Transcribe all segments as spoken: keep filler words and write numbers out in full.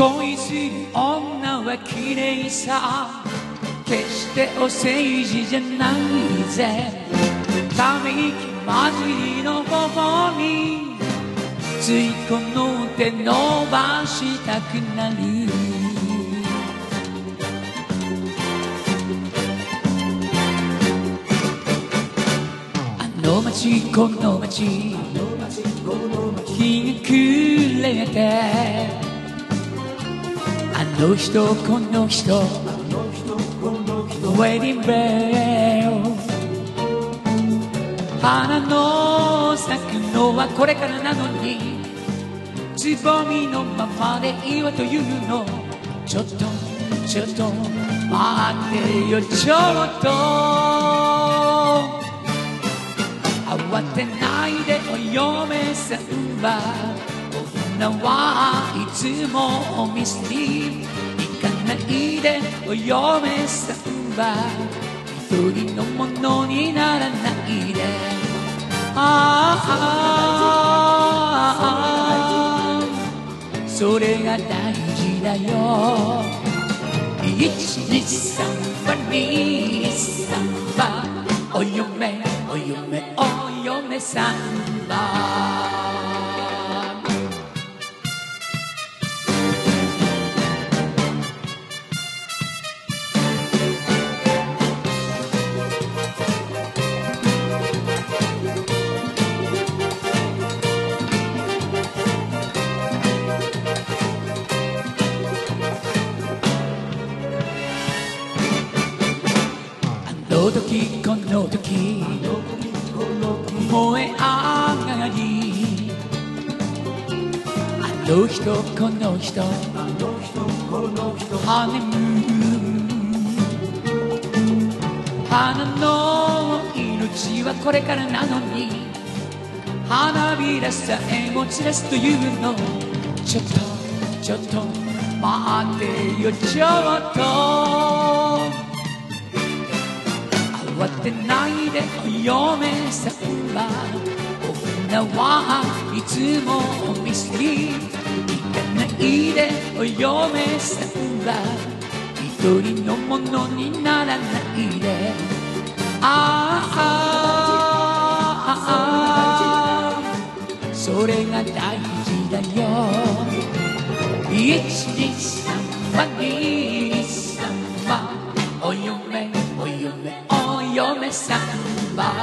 恋する女は綺麗さ、決してお世辞じゃないぜ。ため息混じりの頬についこの手伸ばしたくなる。あの街この街、日が暮れて、あの人この人、ウェディングベル、花の咲くのはこれからなのに、つぼみのままでいいわというの。ちょっとちょっと待ってよ、ちょっと慌てないでお嫁さんは、女はいつもお店に行かないでお嫁さんは、一人のものにならないで。ああ、それが大事だよ。いちにさんばにさんば、お嫁お嫁お嫁さんば。あの時この時燃え上がり、あの人この人ハネムーン、花の命はこれからなのに、花びらさえも散らすというの。ちょっとちょっと待ってよ、ちょっと慌てないでお嫁さんは、女はいつもお店に行かないでお嫁さんは、一人のものにならないで。ああ、それが大事だよ。いちにさんばにさんば、お嫁お嫁お嫁さんば。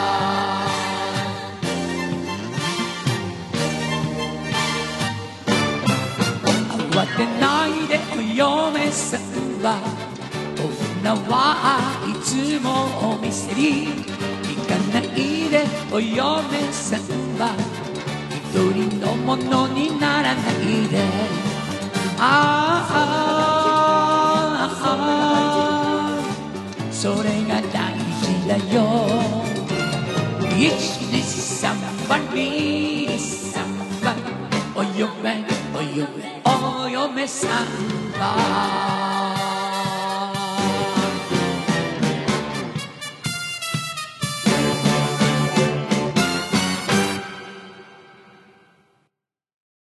慌てないでお嫁さんは、女はいつもお店に行かないでお嫁さんは、一人のものにならないで。ああ、それが大事だよ。いちにさんばにさんば、お嫁お嫁お嫁さんば。